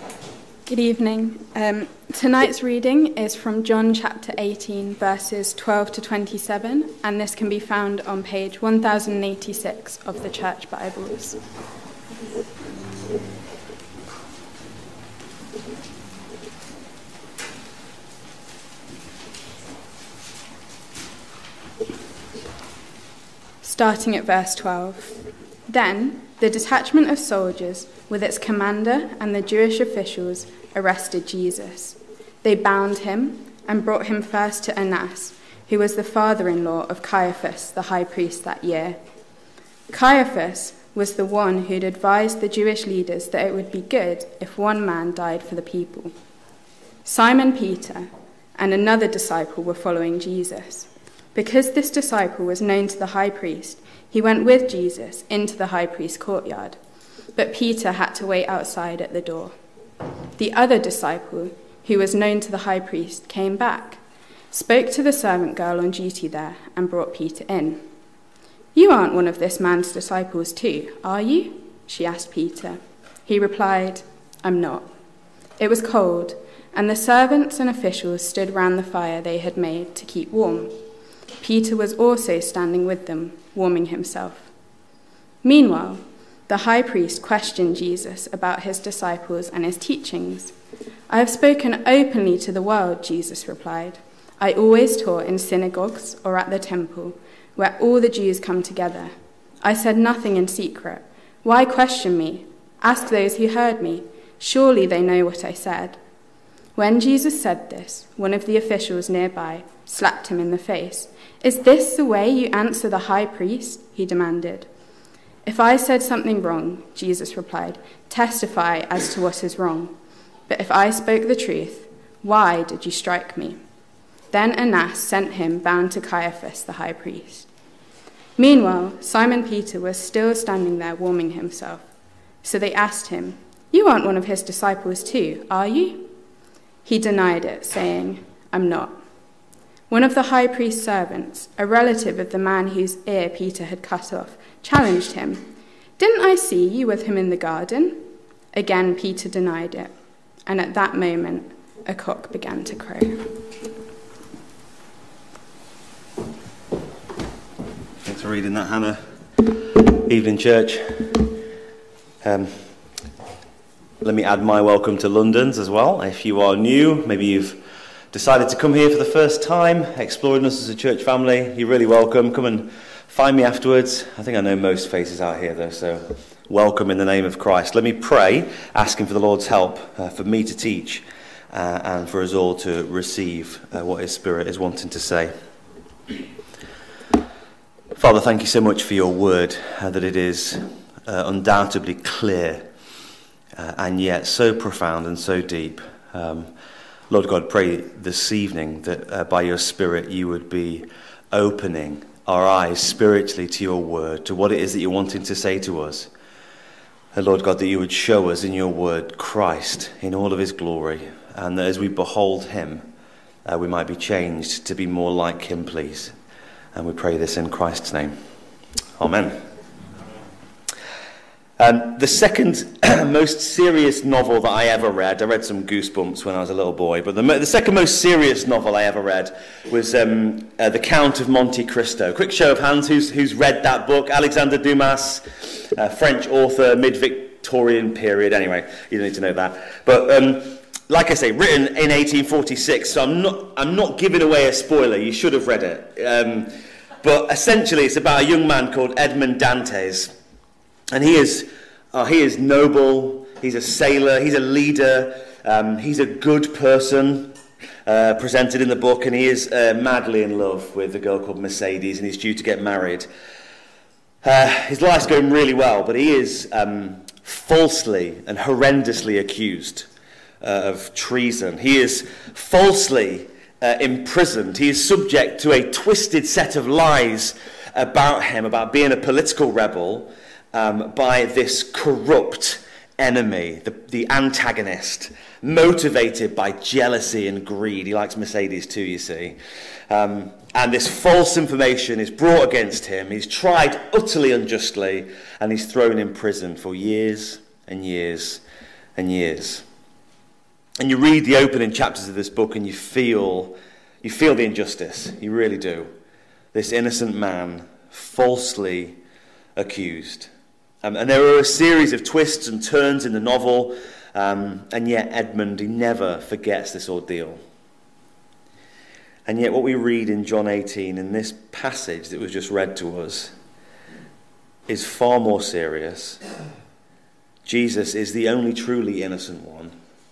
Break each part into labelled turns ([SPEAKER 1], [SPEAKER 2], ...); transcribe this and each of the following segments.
[SPEAKER 1] Good evening. Tonight's reading is from John chapter 18, verses 12 to 27, and this can be found on page 1086 of the Church Bibles. Starting at verse 12. Then the detachment of soldiers, with its commander and the Jewish officials, arrested Jesus. They bound him and brought him first to Annas, who was the father-in-law of Caiaphas, the high priest that year. Caiaphas was the one who'd advised the Jewish leaders that it would be good if one man died for the people. Simon Peter and another disciple were following Jesus. Because this disciple was known to the high priest, he went with Jesus into the high priest's courtyard, but Peter had to wait outside at the door. The other disciple, who was known to the high priest, came back, spoke to the servant girl on duty there, and brought Peter in. "You aren't one of this man's disciples too, are you?" she asked Peter. He replied, "I'm not." It was cold, and the servants and officials stood round the fire they had made to keep warm. Peter was also standing with them, warming himself. Meanwhile, the high priest questioned Jesus about his disciples and his teachings. "I have spoken openly to the world," Jesus replied. "I always taught in synagogues or at the temple, where all the Jews come together. I said nothing in secret. Why question me? Ask those who heard me. Surely they know what I said." When Jesus said this, one of the officials nearby slapped him in the face. "Is this the way you answer the high priest?" he demanded. "If I said something wrong," Jesus replied, "testify as to what is wrong. But if I spoke the truth, why did you strike me?" Then Annas sent him bound to Caiaphas, the high priest. Meanwhile, Simon Peter was still standing there warming himself. So they asked him, "You aren't one of his disciples too, are you?" He denied it, saying, "I'm not." One of the high priest's servants, a relative of the man whose ear Peter had cut off, challenged him. "Didn't I see you with him in the garden?" Again, Peter denied it, and at that moment, a cock began to crow.
[SPEAKER 2] Thanks for reading that, Hannah. Evening, church. Let me add my welcome to London's as well. If you are new, maybe you've decided to come here for the first time, exploring us as a church family, you're really welcome. Come and find me afterwards. I think I know most faces out here though, so welcome in the name of Christ. Let me pray, asking for the Lord's help for me to teach and for us all to receive what His Spirit is wanting to say. Father, thank you so much for your word, that it is undoubtedly clear and yet so profound and so deep. Lord God, pray this evening that by your Spirit you would be opening our eyes spiritually to your word, to what it is that you're wanting to say to us. Lord God, that you would show us in your word Christ in all of his glory, and that as we behold him, we might be changed to be more like him, please. And we pray this in Christ's name. Amen. The second most serious novel that I ever read, I read some Goosebumps when I was a little boy, but the second most serious novel I ever read was The Count of Monte Cristo. Quick show of hands, who's read that book? Alexander Dumas, French author, mid-Victorian period. Anyway, you don't need to know that. But like I say, written in 1846, so I'm not giving away a spoiler. You should have read it. But essentially, it's about a young man called Edmond Dantes. And he is noble, he's a sailor, he's a leader, he's a good person presented in the book, and he is madly in love with a girl called Mercedes, and he's due to get married. His life's going really well, but he is falsely and horrendously accused of treason. He is falsely imprisoned. He is subject to a twisted set of lies about him, about being a political rebel, by this corrupt enemy, the antagonist, motivated by jealousy and greed. He likes Mercedes too, you see. And this false information is brought against him. He's tried utterly unjustly, and he's thrown in prison for years and years and years. And you read the opening chapters of this book and you feel the injustice. You really do. This innocent man falsely accused. And there are a series of twists and turns in the novel, and yet Edmund, he never forgets this ordeal. And yet what we read in John 18, in this passage that was just read to us, is far more serious. Jesus is the only truly innocent one.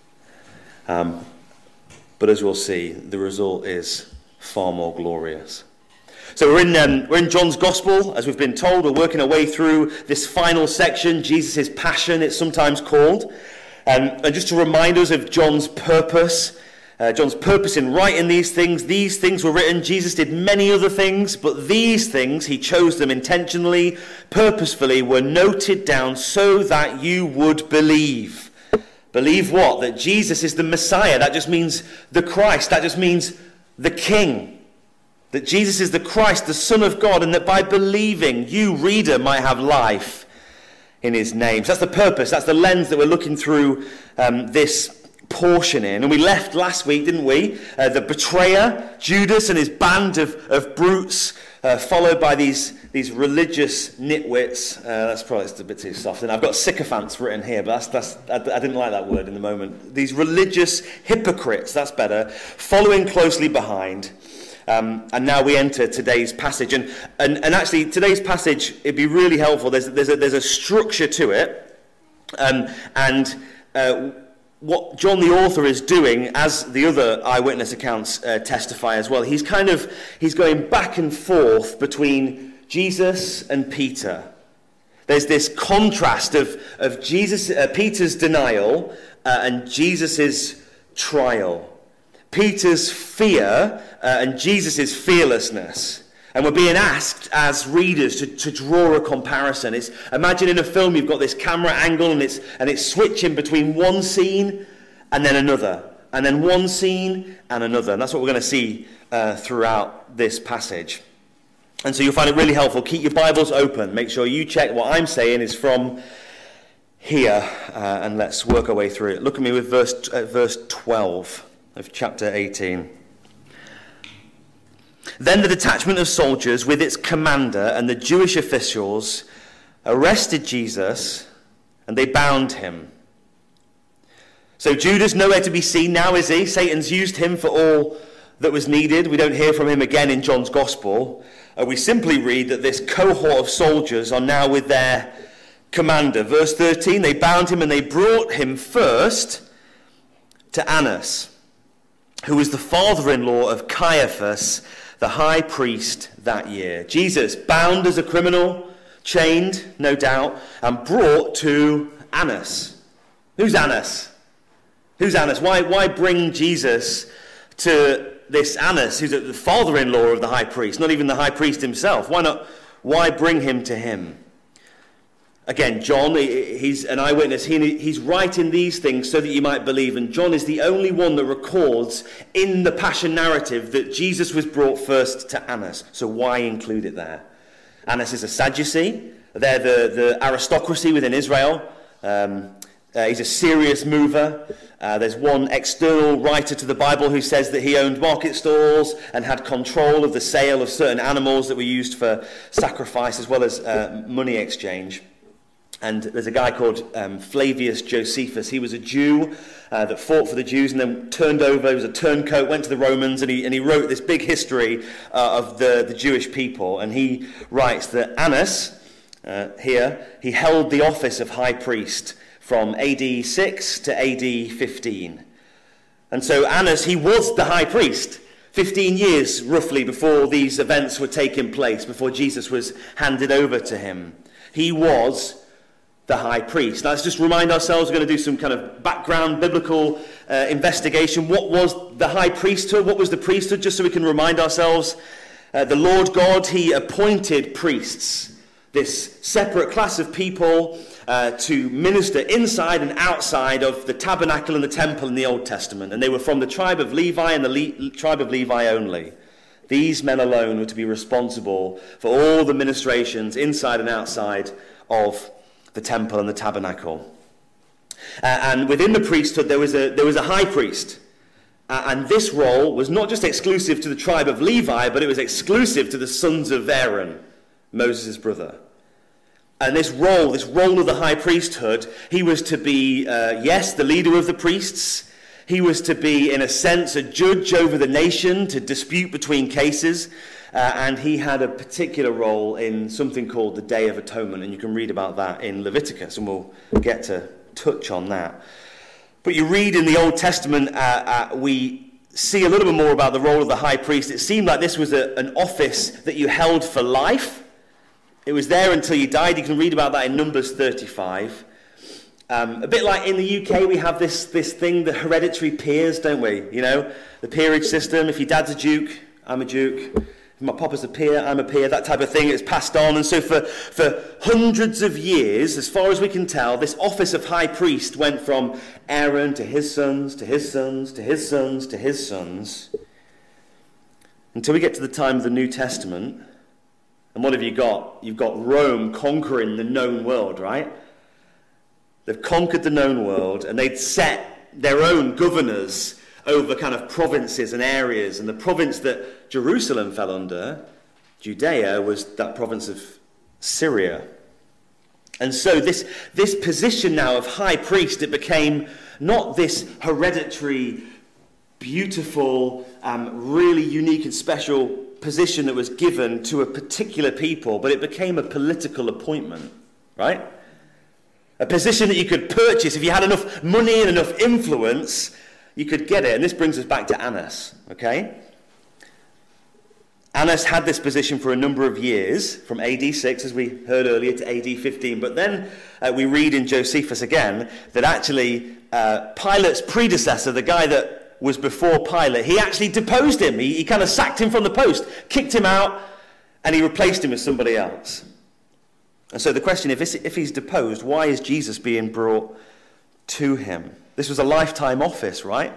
[SPEAKER 2] But as we'll see, the result is far more glorious. So we're in John's Gospel, as we've been told. We're working our way through this final section, Jesus' Passion, it's sometimes called. And just to remind us of John's purpose in writing these things were written. Jesus did many other things, but these things, he chose them intentionally, purposefully, were noted down so that you would believe. Believe what? That Jesus is the Messiah. That just means the Christ. That just means the King. That Jesus is the Christ, the Son of God, and that by believing, you, reader, might have life in his name. So that's the purpose. That's the lens that we're looking through this portion in. And we left last week, didn't we? The betrayer, Judas, and his band of brutes, followed by these religious nitwits. That's probably a bit too soft. And I've got sycophants written here, but I didn't like that word in the moment. These religious hypocrites, that's better, following closely behind. And now we enter today's passage. And actually, today's passage, it'd be really helpful. There's a structure to it. What John the author is doing, as the other eyewitness accounts testify as well, he's going back and forth between Jesus and Peter. There's this contrast of Peter's denial and Jesus' trial. Peter's fear and Jesus' fearlessness. And we're being asked as readers to draw a comparison. Imagine in a film you've got this camera angle and it's switching between one scene and then another. And then one scene and another. And that's what we're going to see throughout this passage. And so you'll find it really helpful. Keep your Bibles open. Make sure you check what I'm saying is from here. And let's work our way through it. Look at me with verse 12 of chapter 18. Then the detachment of soldiers with its commander and the Jewish officials arrested Jesus and they bound him. So Judas nowhere to be seen now, is he? Satan's used him for all that was needed. We don't hear from him again in John's Gospel. We simply read that this cohort of soldiers are now with their commander. Verse 13, they bound him and they brought him first to Annas, who was the father-in-law of Caiaphas, the high priest that year. Jesus, bound as a criminal, chained, no doubt, and brought to Annas. Who's Annas? Who's Annas? Why bring Jesus to this Annas, who's the father-in-law of the high priest, not even the high priest himself? Why bring him to him? Again, John, he's an eyewitness. He's writing these things so that you might believe. And John is the only one that records in the Passion narrative that Jesus was brought first to Annas. So why include it there? Annas is a Sadducee. They're the aristocracy within Israel. He's a serious mover. There's one external writer to the Bible who says that he owned market stalls and had control of the sale of certain animals that were used for sacrifice as well as money exchange. And there's a guy called Flavius Josephus. He was a Jew that fought for the Jews and then turned over. He was a turncoat, went to the Romans, and he wrote this big history of the Jewish people. And he writes that Annas, here, he held the office of high priest from AD 6 to AD 15. And so Annas, he was the high priest 15 years roughly before these events were taking place, before Jesus was handed over to him. He was the high priest. Now let's just remind ourselves, we're going to do some kind of background biblical investigation. What was the high priesthood? What was the priesthood? Just so we can remind ourselves. The Lord God, he appointed priests, this separate class of people to minister inside and outside of the tabernacle and the temple in the Old Testament. And they were from the tribe of Levi and the tribe of Levi only. These men alone were to be responsible for all the ministrations inside and outside of the temple and the tabernacle. And within the priesthood, there was a high priest. And this role was not just exclusive to the tribe of Levi, but it was exclusive to the sons of Aaron, Moses' brother. And this role of the high priesthood, he was to be, yes, the leader of the priests. He was to be, in a sense, a judge over the nation, to dispute between cases. And he had a particular role in something called the Day of Atonement. And you can read about that in Leviticus, and we'll get to touch on that. But you read in the Old Testament, we see a little bit more about the role of the high priest. It seemed like this was an office that you held for life. It was there until you died. You can read about that in Numbers 35. A bit like in the UK, we have this thing, the hereditary peers, don't we? You know, the peerage system. If your dad's a duke, I'm a duke. If my papa's a peer, I'm a peer. That type of thing. It's passed on. And so for hundreds of years, as far as we can tell, this office of high priest went from Aaron to his sons, to his sons, to his sons, to his sons, until we get to the time of the New Testament. And what have you got? You've got Rome conquering the known world, right? They've conquered the known world, and they'd set their own governors over kind of provinces and areas. And the province that Jerusalem fell under, Judea, was that province of Syria. And so this position now of high priest, it became not this hereditary, beautiful, really unique and special position that was given to a particular people, but it became a political appointment, right? A position that you could purchase. If you had enough money and enough influence, you could get it. And this brings us back to Annas, okay? Annas had this position for a number of years, from AD 6, as we heard earlier, to AD 15. But then we read in Josephus again that actually Pilate's predecessor, the guy that was before Pilate, he actually deposed him. He kind of sacked him from the post, kicked him out, and he replaced him with somebody else. And so the question, if he's deposed, why is Jesus being brought to him? This was a lifetime office, right?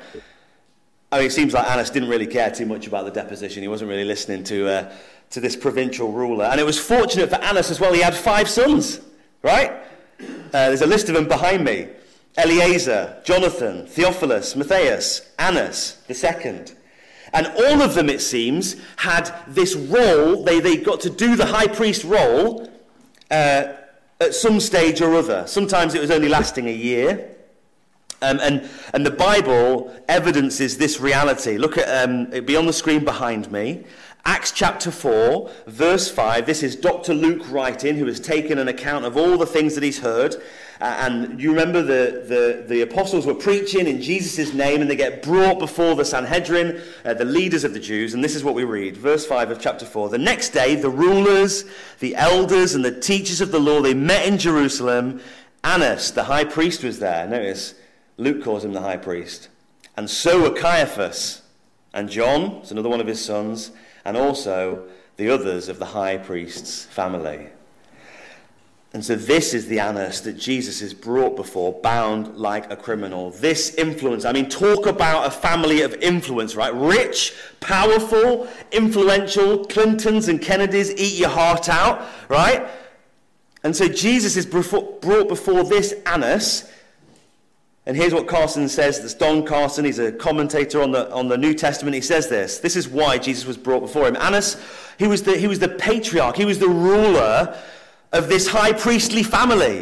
[SPEAKER 2] I mean, it seems like Annas didn't really care too much about the deposition. He wasn't really listening to this provincial ruler. And it was fortunate for Annas as well. He had 5 sons, right? There's a list of them behind me. Eleazar, Jonathan, Theophilus, Matthias, Annas the second. And all of them, it seems, had this role. They got to do the high priest role at some stage or other. Sometimes it was only lasting a year. And the Bible evidences this reality. Look at it'll be on the screen behind me. Acts chapter 4, verse 5. This is Dr. Luke writing, who has taken an account of all the things that he's heard. And you remember the apostles were preaching in Jesus' name, and they get brought before the Sanhedrin, the leaders of the Jews. And this is what we read, verse 5 of chapter 4. The next day, the rulers, the elders, and the teachers of the law, they met in Jerusalem. Annas, the high priest, was there. Notice, Luke calls him the high priest. And so were Caiaphas and John, it's another one of his sons, and also the others of the high priest's family. And so this is the Annas that Jesus is brought before, bound like a criminal. This influence, I mean, talk about a family of influence, right? Rich, powerful, influential. Clintons and Kennedys eat your heart out, right? And so Jesus is brought before this Annas. And here's what Carson says. That's Don Carson. He's a commentator on the New Testament. He says this. This is why Jesus was brought before him. Annas, he was the patriarch. He was the ruler of this high priestly family.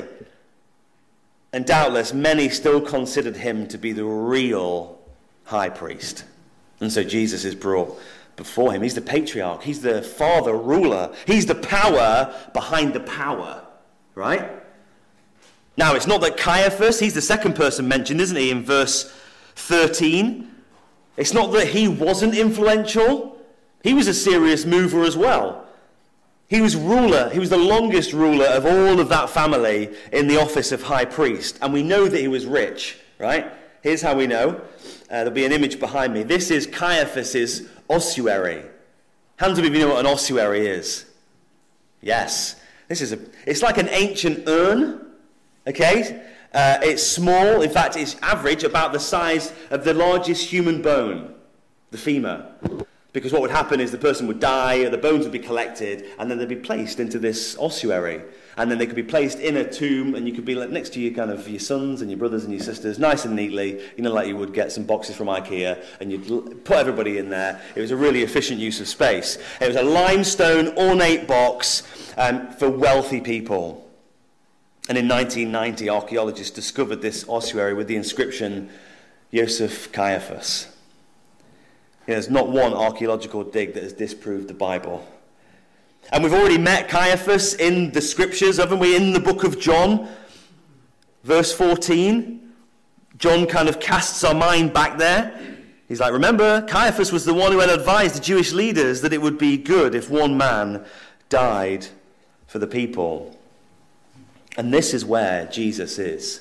[SPEAKER 2] And doubtless many still considered him to be the real high priest. And so Jesus is brought before him. He's the patriarch. He's the father ruler. He's the power behind the power. Right? Now, it's not that Caiaphas, he's the second person mentioned, isn't he, in verse 13. It's not that he wasn't influential. He was a serious mover as well. He was ruler. He was the longest ruler of all of that family in the office of high priest. And we know that he was rich, right? Here's how we know. There'll be an image behind me. This is Caiaphas's ossuary. Hands up if you know what an ossuary is. Yes. It's like an ancient urn. Okay, it's small. In fact, it's average, about the size of the largest human bone, the femur. Because what would happen is the person would die, the bones would be collected, and then they'd be placed into this ossuary. and then they could be placed in a tomb, and you could be like next to your sons and your brothers and your sisters, nice and neatly, like you would get some boxes from IKEA, and you'd put everybody in there. It was a really efficient use of space. It was a limestone ornate box for wealthy people. And in 1990, archaeologists discovered this ossuary with the inscription, Joseph Caiaphas. There's not one archaeological dig that has disproved the Bible. And we've already met Caiaphas in the scriptures, haven't we? In the book of John, verse 14, John kind of casts our mind back there. He's like, remember, Caiaphas was the one who had advised the Jewish leaders that it would be good if one man died for the people. And this is where Jesus is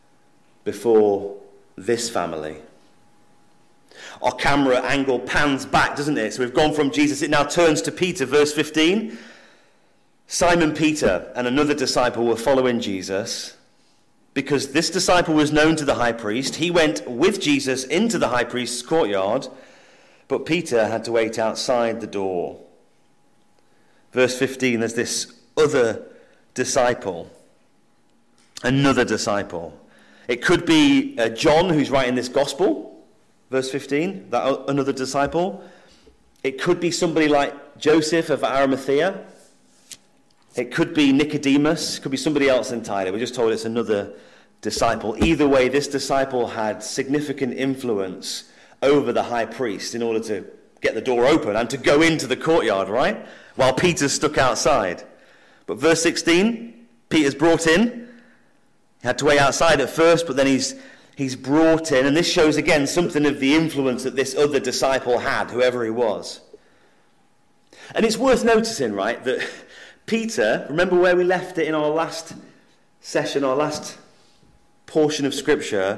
[SPEAKER 2] before this family. Our camera angle pans back, doesn't it? So we've gone from Jesus, it now turns to Peter, verse 15. Simon Peter and another disciple were following Jesus. Because this disciple was known to the high priest, he went with Jesus into the high priest's courtyard, but Peter had to wait outside the door. Verse 15, there's this other disciple. Another disciple. It could be John, who's writing this gospel, verse 15, that another disciple. It could be somebody like Joseph of Arimathea. It could be Nicodemus. It could be somebody else entirely. We're just told it's another disciple. Either way, this disciple had significant influence over the high priest in order to get the door open and to go into the courtyard, right? While Peter's stuck outside. But verse 16, Peter's brought in. He had to wait outside at first, but then he's brought in. And this shows again something of the influence that this other disciple had, whoever he was. And it's worth noticing, right, that Peter, remember where we left it in our last session, our last portion of Scripture,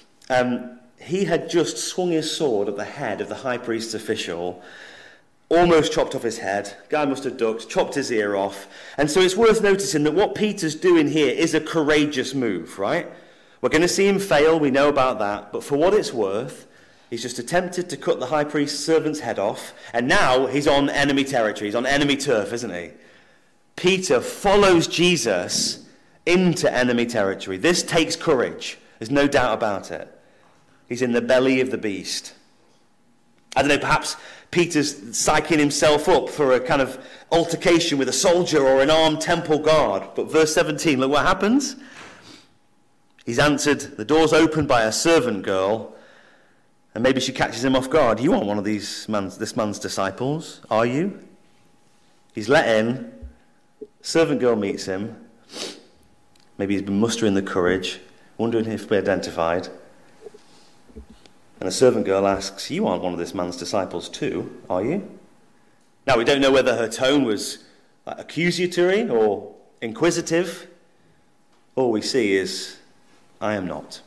[SPEAKER 2] he had just swung his sword at the head of the high priest's official, almost chopped off his head. Guy must have ducked, chopped his ear off. And so it's worth noticing that what Peter's doing here is a courageous move, right? We're going to see him fail, we know about that. But for what it's worth, he's just attempted to cut the high priest's servant's head off. And now he's on enemy territory. He's on enemy turf, isn't he? Peter follows Jesus into enemy territory. This takes courage. There's no doubt about it. He's in the belly of the beast. I don't know, perhaps Peter's psyching himself up for a kind of altercation with a soldier or an armed temple guard. But verse 17, look what happens. He's answered, the door's opened by a servant girl, and maybe she catches him off guard. You aren't one of this man's disciples, are you? He's let in. Servant girl meets him. Maybe he's been mustering the courage, wondering if he'll be identified. And the servant girl asks, you aren't one of this man's disciples too, are you? Now, we don't know whether her tone was accusatory or inquisitive. All we see is, I am not.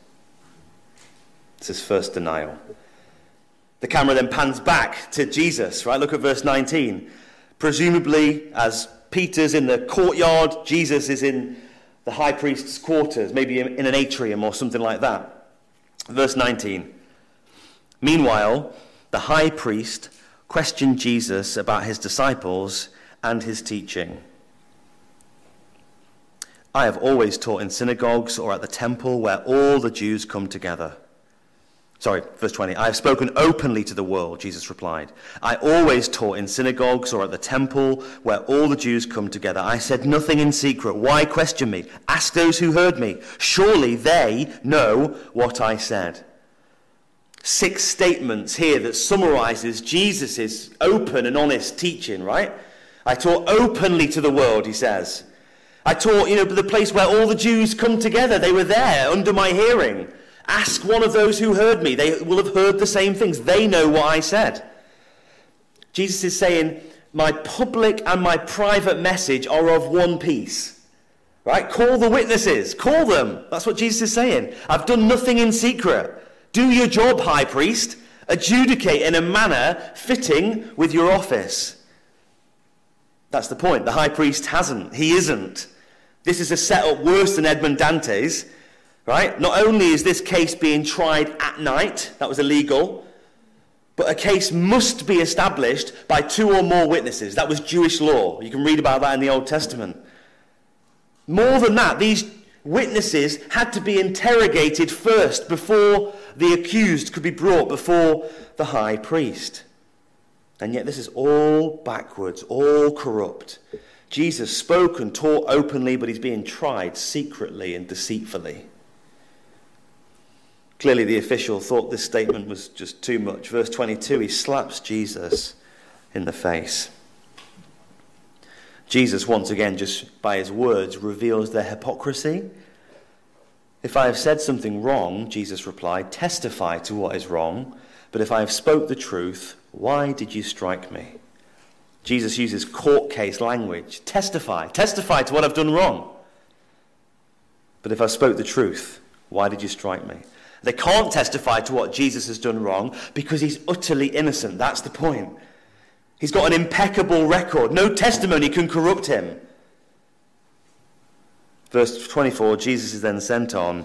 [SPEAKER 2] It's his first denial. The camera then pans back to Jesus, right? Look at verse 19. Presumably, as Peter's in the courtyard, Jesus is in the high priest's quarters, maybe in an atrium or something like that. Verse 19. Meanwhile, the high priest questioned Jesus about his disciples and his teaching. I have always taught in synagogues or at the temple where all the Jews come together. Sorry, verse 20. I have spoken openly to the world, Jesus replied. I always taught in synagogues or at the temple where all the Jews come together. I said nothing in secret. Why question me? Ask those who heard me. Surely they know what I said. 6 statements here that summarizes Jesus' open and honest teaching, right? I taught openly to the world, he says. I taught, the place where all the Jews come together. They were there under my hearing. Ask one of those who heard me. They will have heard the same things. They know what I said. Jesus is saying, my public and my private message are of one piece. Right? Call the witnesses. Call them. That's what Jesus is saying. I've done nothing in secret. Do your job, high priest. Adjudicate in a manner fitting with your office. That's the point. The high priest hasn't. He isn't. This is a setup worse than Edmund Dante's. Right? Not only is this case being tried at night, that was illegal, but a case must be established by 2 or more witnesses. That was Jewish law. You can read about that in the Old Testament. More than that, these witnesses had to be interrogated first before the accused could be brought before the high priest. And yet this is all backwards, all corrupt. Jesus spoke and taught openly, but he's being tried secretly and deceitfully. Clearly the official thought this statement was just too much. Verse 22, he slaps Jesus in the face. Jesus, once again, just by his words, reveals their hypocrisy. If I have said something wrong, Jesus replied, testify to what is wrong. But if I have spoke the truth, why did you strike me? Jesus uses court case language. Testify to what I've done wrong. But if I spoke the truth, why did you strike me? They can't testify to what Jesus has done wrong because he's utterly innocent. That's the point. He's got an impeccable record. No testimony can corrupt him. Verse 24, Jesus is then sent on,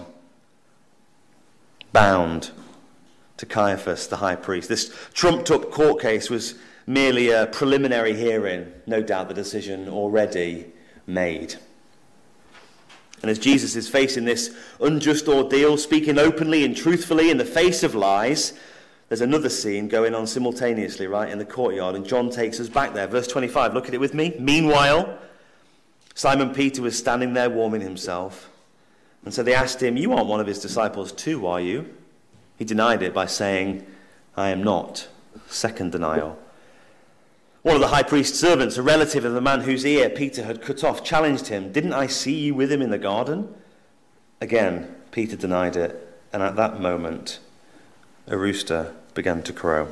[SPEAKER 2] bound, to Caiaphas, the high priest. This trumped-up court case was merely a preliminary hearing. No doubt the decision already made. And as Jesus is facing this unjust ordeal, speaking openly and truthfully in the face of lies, there's another scene going on simultaneously, right, in the courtyard, and John takes us back there. Verse 25, look at it with me. Meanwhile, Simon Peter was standing there warming himself. And so they asked him, you aren't one of his disciples too, are you? He denied it by saying, I am not. Second denial. One of the high priest's servants, a relative of the man whose ear Peter had cut off, challenged him, didn't I see you with him in the garden? Again, Peter denied it, and at that moment, a rooster began to crow.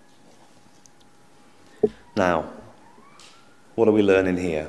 [SPEAKER 2] Now, what are we learning here?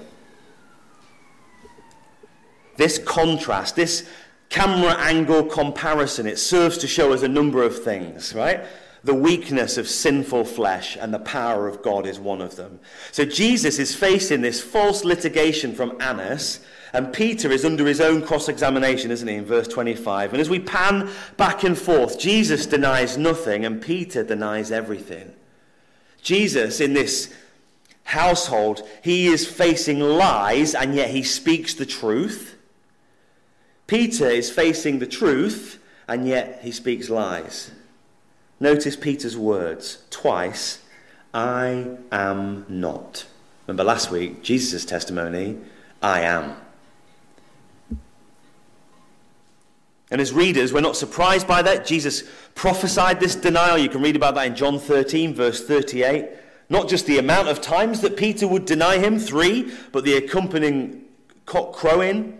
[SPEAKER 2] This contrast, this camera angle comparison, it serves to show us a number of things, right? The weakness of sinful flesh and the power of God is one of them. So Jesus is facing this false litigation from Annas, and Peter is under his own cross-examination, isn't he, in verse 25. And as we pan back and forth, Jesus denies nothing and Peter denies everything. Jesus, in this household, he is facing lies and yet he speaks the truth. Peter is facing the truth and yet he speaks lies. Notice Peter's words twice, I am not. Remember last week, Jesus' testimony, I am. And as readers, we're not surprised by that. Jesus prophesied this denial. You can read about that in John 13, verse 38. Not just the amount of times that Peter would deny him, 3, but the accompanying cock crowing.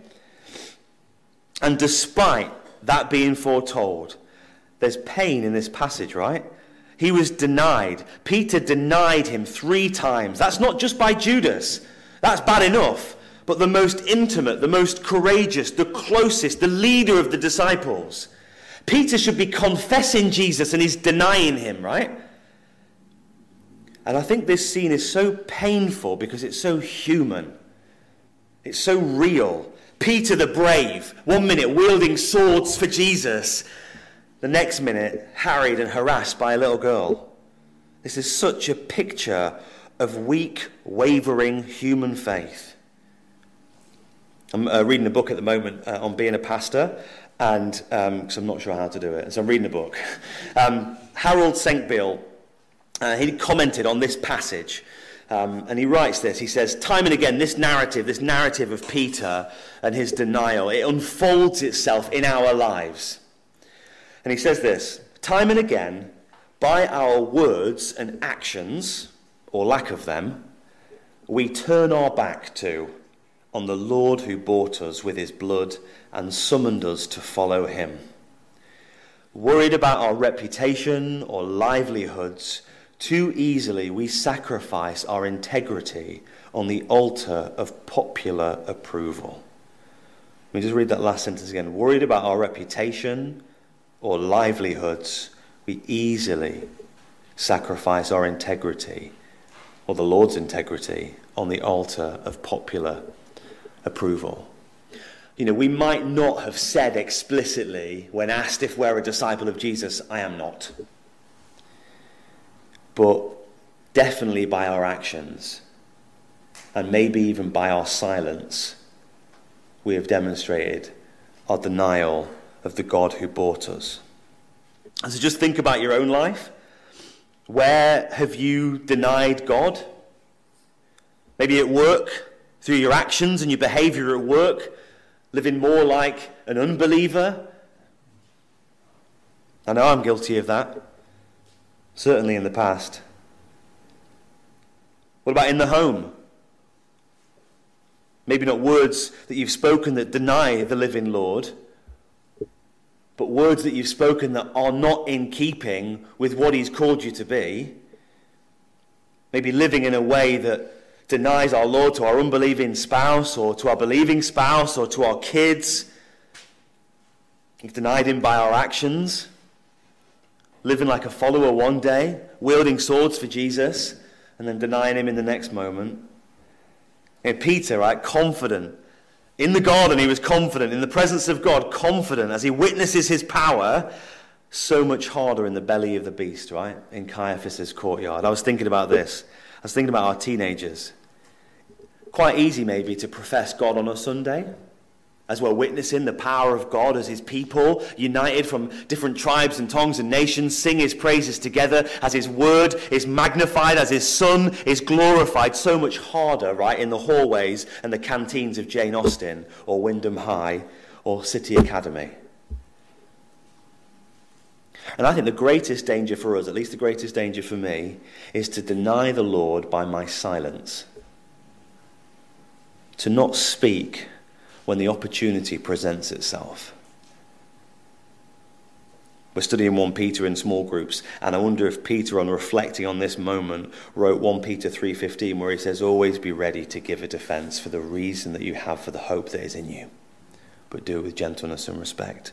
[SPEAKER 2] And despite that being foretold, there's pain in this passage, right? He was denied. Peter denied him 3 times. That's not just by Judas. That's bad enough. But the most intimate, the most courageous, the closest, the leader of the disciples. Peter should be confessing Jesus and he's denying him, right? And I think this scene is so painful because it's so human. It's so real. Peter the brave, 1 minute wielding swords for Jesus. The next minute, harried and harassed by a little girl. This is such a picture of weak, wavering human faith. I'm reading a book at the moment on being a pastor, and because I'm not sure how to do it, so I'm reading a book. Harold Senkbeil, he commented on this passage, and he writes this. He says, time and again, this narrative of Peter and his denial, it unfolds itself in our lives. And he says this, time and again, by our words and actions, or lack of them, we turn our back on the Lord who bought us with his blood and summoned us to follow him. Worried about our reputation or livelihoods, too easily we sacrifice our integrity on the altar of popular approval. Let me just read that last sentence again. Worried about our reputation or livelihoods, we easily sacrifice our integrity or the Lord's integrity on the altar of popular approval. You know, we might not have said explicitly when asked if we're a disciple of Jesus, I am not. But definitely by our actions, and maybe even by our silence, we have demonstrated our denial of the God who bought us. And so just think about your own life. Where have you denied God? Maybe at work, through your actions and your behavior at work, living more like an unbeliever. I know I'm guilty of that, certainly in the past. What about in the home? Maybe not words that you've spoken that deny the living Lord, but words that you've spoken that are not in keeping with what he's called you to be. Maybe living in a way that denies our Lord to our unbelieving spouse, or to our believing spouse, or to our kids. We've denied him by our actions. Living like a follower one day, wielding swords for Jesus, and then denying him in the next moment. And Peter, right, confident. In the garden, he was confident. In the presence of God, confident. As he witnesses his power, so much harder in the belly of the beast, right? In Caiaphas' courtyard. I was thinking about this. I was thinking about our teenagers. Quite easy, maybe, to profess God on a Sunday, as we're witnessing the power of God as his people, united from different tribes and tongues and nations, sing his praises together as his word is magnified, as his son is glorified. So much harder, right, in the hallways and the canteens of Jane Austen or Wyndham High or City Academy. And I think the greatest danger for us, at least the greatest danger for me, is to deny the Lord by my silence. To not speak when the opportunity presents itself. We're studying 1 Peter in small groups, and I wonder if Peter, on reflecting on this moment, wrote 1 Peter 3:15, where he says, always be ready to give a defense for the reason that you have for the hope that is in you, but do it with gentleness and respect.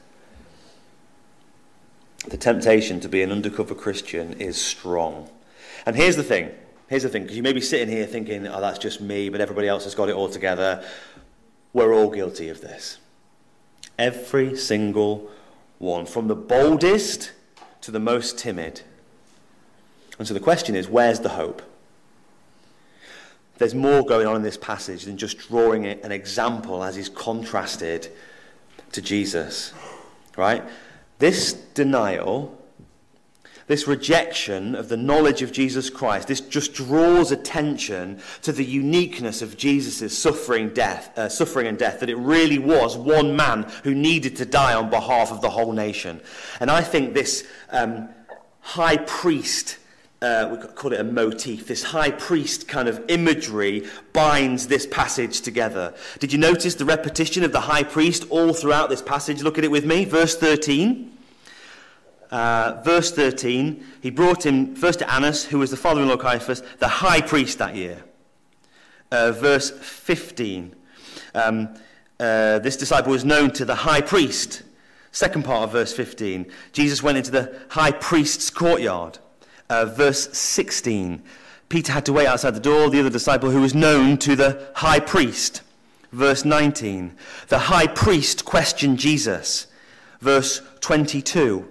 [SPEAKER 2] The temptation to be an undercover Christian is strong. And here's the thing, because you may be sitting here thinking, oh, that's just me, but everybody else has got it all together. We're all guilty of this. Every single one, from the boldest to the most timid. And so the question is, where's the hope? There's more going on in this passage than just drawing an example as he's contrasted to Jesus, right? This denial, this rejection of the knowledge of Jesus Christ, this just draws attention to the uniqueness of Jesus' suffering and death, that it really was one man who needed to die on behalf of the whole nation. And I think this high priest, we could call it a motif, this high priest kind of imagery binds this passage together. Did you notice the repetition of the high priest all throughout this passage? Look at it with me, verse 13. Verse 13, he brought him first to Annas, who was the father-in-law of Caiaphas, the high priest that year. Verse 15, this disciple was known to the high priest. Second part of verse 15, Jesus went into the high priest's courtyard. Verse 16, Peter had to wait outside the door, the other disciple who was known to the high priest. Verse 19, the high priest questioned Jesus. Verse 22,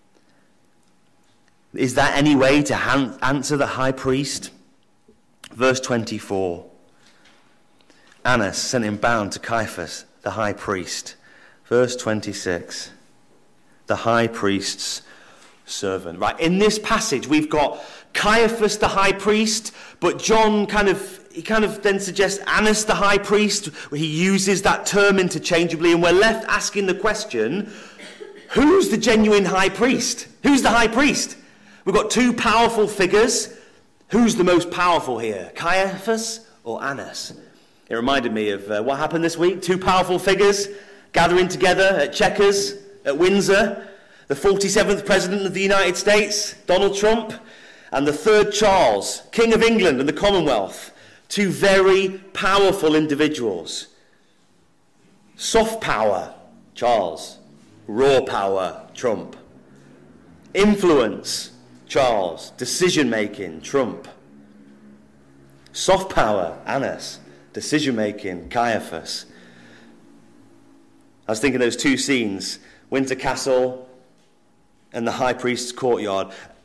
[SPEAKER 2] is that any way to answer the high priest? Verse 24. Annas sent him bound to Caiaphas, the high priest. Verse 26. The high priest's servant. Right, in this passage we've got Caiaphas the high priest, but John kind of then suggests Annas the high priest. He uses that term interchangeably, and we're left asking the question, who's the genuine high priest? Who's the high priest? We've got two powerful figures. Who's the most powerful here? Caiaphas or Annas? It reminded me of what happened this week. Two powerful figures gathering together at Chequers, at Windsor. The 47th President of the United States, Donald Trump, and the 3rd Charles, King of England and the Commonwealth. Two very powerful individuals. Soft power, Charles. Raw power, Trump. Influence, Charles. Decision-making, Trump. Soft power, Annas. Decision-making, Caiaphas. I was thinking those two scenes, Windsor Castle and the high priest's courtyard.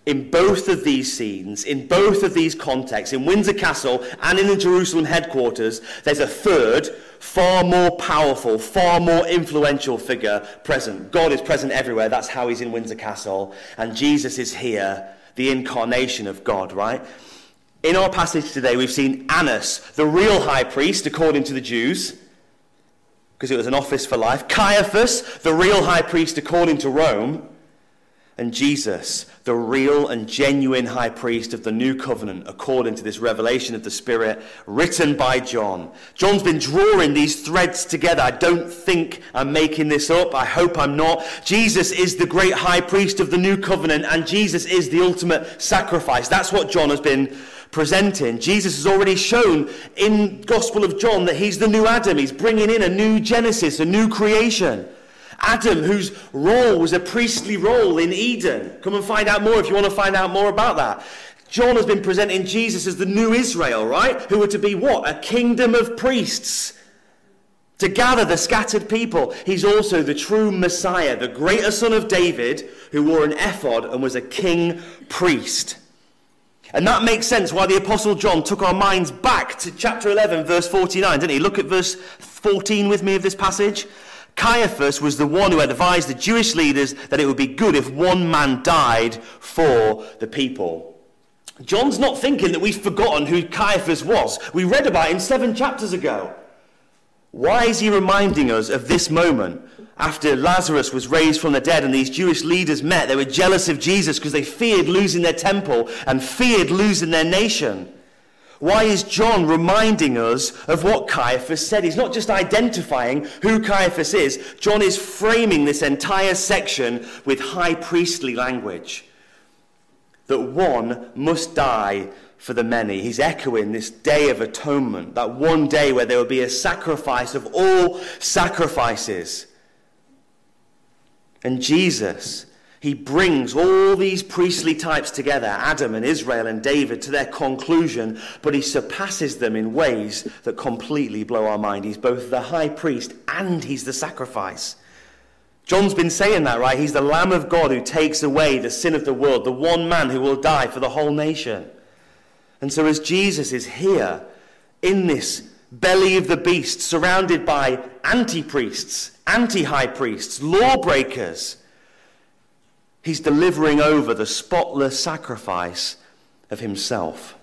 [SPEAKER 2] in both of these scenes, in both of these contexts, in Windsor Castle and in the Jerusalem headquarters, there's a third, far more powerful, far more influential figure present. God is present everywhere. That's how he's in Windsor Castle. And Jesus is here, the incarnation of God, right? In our passage today, we've seen Annas, the real high priest, according to the Jews, because it was an office for life. Caiaphas, the real high priest, according to Rome. And Jesus, the real and genuine high priest of the new covenant, according to this revelation of the Spirit written by John. John's been drawing these threads together. I don't think I'm making this up. I hope I'm not. Jesus is the great high priest of the new covenant, and Jesus is the ultimate sacrifice. That's what John has been presenting. Jesus has already shown in Gospel of John that he's the new Adam. He's bringing in a new Genesis, a new creation. Adam, whose role was a priestly role in Eden. Come and find out more if you want to find out more about that. John has been presenting Jesus as the new Israel, right? Who were to be what? A kingdom of priests. To gather the scattered people. He's also the true Messiah, the greater son of David, who wore an ephod and was a king priest. And that makes sense why the Apostle John took our minds back to chapter 11, verse 49, didn't he? Look at verse 14 with me of this passage. Caiaphas was the one who had advised the Jewish leaders that it would be good if one man died for the people. John's not thinking that we've forgotten who Caiaphas was. We read about him 7 chapters ago. Why is he reminding us of this moment? After Lazarus was raised from the dead and these Jewish leaders met, they were jealous of Jesus because they feared losing their temple and feared losing their nation. Why is John reminding us of what Caiaphas said? He's not just identifying who Caiaphas is. John is framing this entire section with high priestly language. That one must die for the many. He's echoing this day of atonement, that one day where there will be a sacrifice of all sacrifices. And Jesus, he brings all these priestly types together, Adam and Israel and David, to their conclusion, but he surpasses them in ways that completely blow our mind. He's both the high priest and he's the sacrifice. John's been saying that, right? He's the Lamb of God who takes away the sin of the world, the one man who will die for the whole nation. And so as Jesus is here in this belly of the beast, surrounded by anti-priests, anti-high priests, lawbreakers, he's delivering over the spotless sacrifice of himself.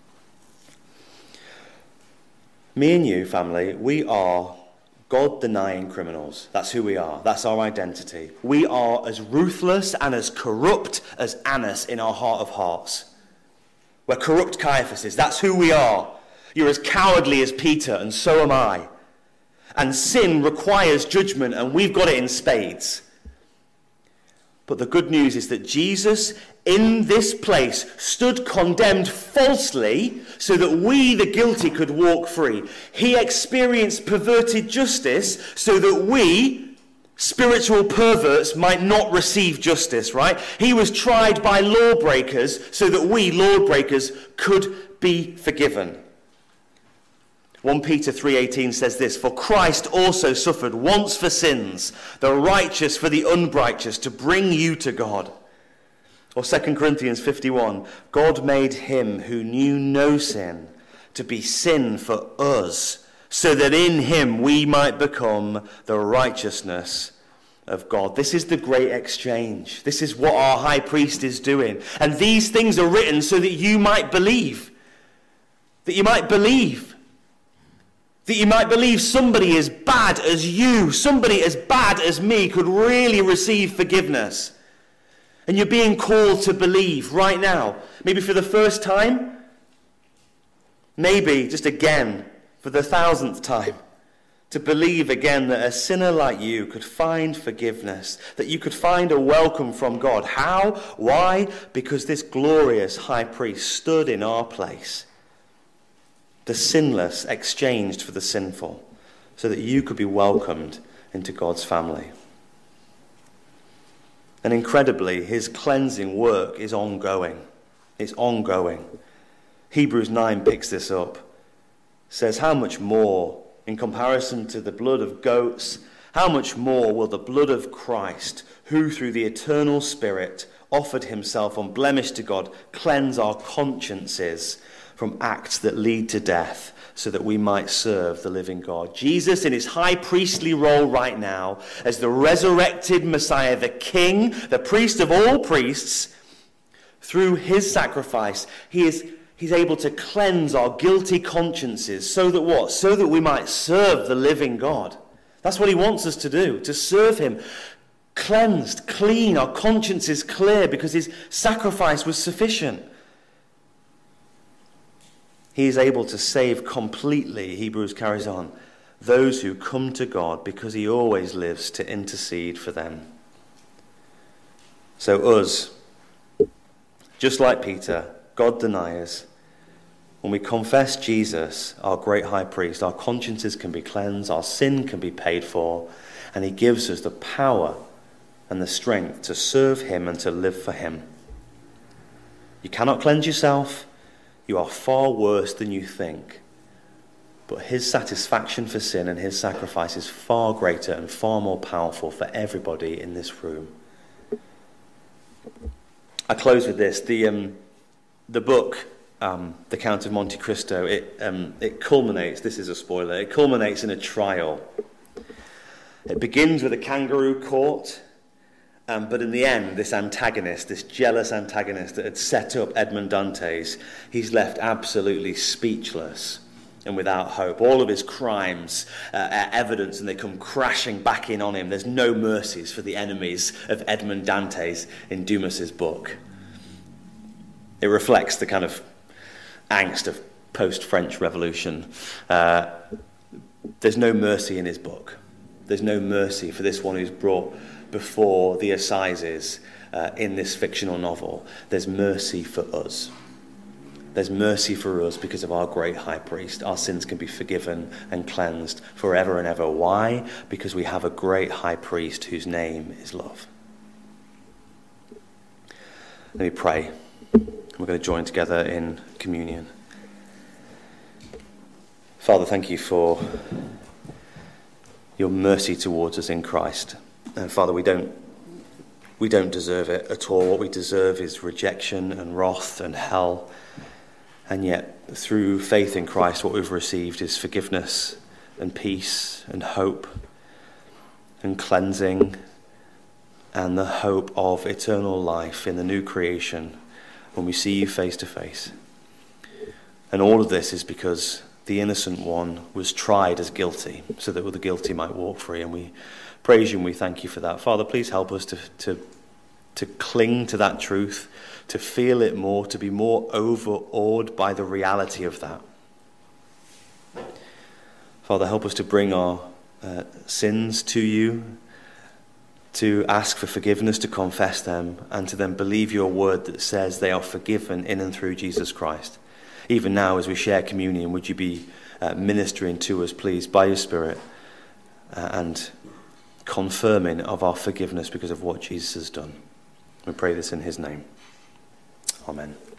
[SPEAKER 2] Me and you, family, we are God-denying criminals. That's who we are. That's our identity. We are as ruthless and as corrupt as Annas in our heart of hearts. We're corrupt Caiaphases. That's who we are. You're as cowardly as Peter, and so am I. And sin requires judgment, and we've got it in spades. But the good news is that Jesus, in this place, stood condemned falsely so that we, the guilty, could walk free. He experienced perverted justice so that we, spiritual perverts, might not receive justice, right? He was tried by lawbreakers so that we, lawbreakers, could be forgiven. 1 Peter 3:18 says this, "For Christ also suffered once for sins, the righteous for the unrighteous, to bring you to God." Or 2 Corinthians 51, "God made him who knew no sin to be sin for us, so that in him we might become the righteousness of God." This is the great exchange. This is what our high priest is doing. And these things are written so that you might believe. That you might believe. That you might believe somebody as bad as you, somebody as bad as me could really receive forgiveness. And you're being called to believe right now. Maybe for the first time. Maybe just again for the 1,000th time. To believe again that a sinner like you could find forgiveness. That you could find a welcome from God. How? Why? Because this glorious high priest stood in our place. The sinless exchanged for the sinful, so that you could be welcomed into God's family. And incredibly, his cleansing work is ongoing. It's ongoing. Hebrews 9 picks this up. Says, how much more, in comparison to the blood of goats, how much more will the blood of Christ, who through the eternal Spirit offered himself unblemished to God, cleanse our consciences from acts that lead to death, so that we might serve the living God. Jesus, in his high priestly role right now, as the resurrected Messiah, the King, the priest of all priests, through his sacrifice, he's able to cleanse our guilty consciences, so that what? So that we might serve the living God. That's what he wants us to do, to serve him. Cleansed, clean, our consciences clear, because his sacrifice was sufficient. He is able to save completely, Hebrews carries on, those who come to God, because he always lives to intercede for them. So us, just like Peter, God deniers, when we confess Jesus, our great high priest, our consciences can be cleansed, our sin can be paid for, and he gives us the power and the strength to serve him and to live for him. You cannot cleanse yourself. You are far worse than you think. But his satisfaction for sin and his sacrifice is far greater and far more powerful for everybody in this room. I close with this. The book, The Count of Monte Cristo, it culminates, this is a spoiler, it culminates in a trial. It begins with a kangaroo court. But in the end, this antagonist, this jealous antagonist that had set up Edmond Dantes, he's left absolutely speechless and without hope. All of his crimes are evidence, and they come crashing back in on him. There's no mercies for the enemies of Edmond Dantes in Dumas's book. It reflects the kind of angst of post-French Revolution. There's no mercy in his book. There's no mercy for this one who's brought before the assizes in this fictional novel. There's mercy for us. There's mercy for us because of our great high priest. Our sins can be forgiven and cleansed forever and ever. Why? Because we have a great high priest whose name is love. Let me pray. We're going to join together in communion. Father, thank you for your mercy towards us in Christ. And Father, we don't deserve it at all. What we deserve is rejection and wrath and hell. And yet, through faith in Christ, what we've received is forgiveness and peace and hope and cleansing and the hope of eternal life in the new creation when we see you face to face. And all of this is because the innocent one was tried as guilty, so that the guilty might walk free. And we praise you and we thank you for that. Father, please help us to cling to that truth, to feel it more, to be more overawed by the reality of that. Father, help us to bring our sins to you, to ask for forgiveness, to confess them, and to then believe your word that says they are forgiven in and through Jesus Christ. Even now, as we share communion, would you be ministering to us, please, by your Spirit, and confirming of our forgiveness because of what Jesus has done. We pray this in his name. Amen.